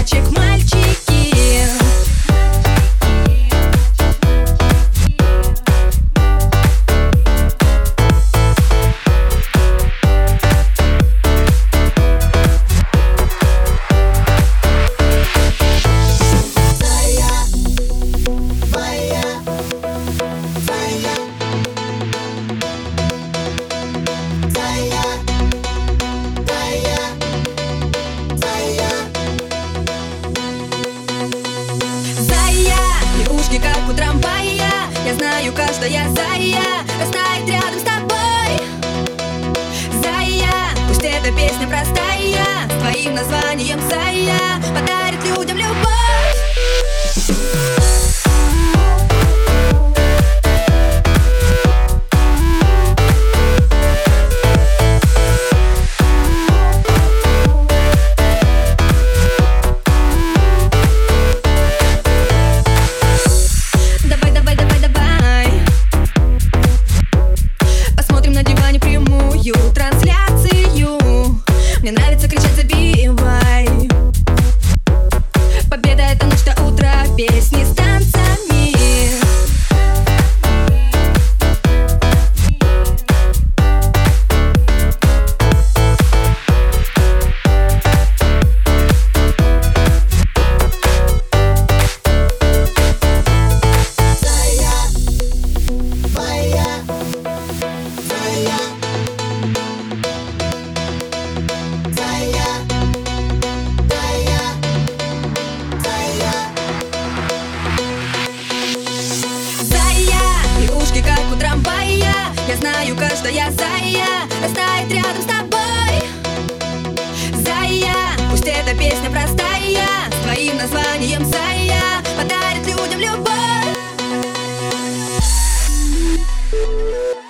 девочек мальчики. Как у трамвая, я знаю, каждая зая растает рядом с тобой. Зая, пусть эта песня простая, с твоим названием зая подарит людям любовь. Трансляцию. Мне нравится кричать «забивай». Победа — это ночь до утра, песни с танцами. Как у трамвая, я знаю, каждая зая растает рядом с тобой. Зая, пусть эта песня простая, с твоим названием зая подарит людям любовь.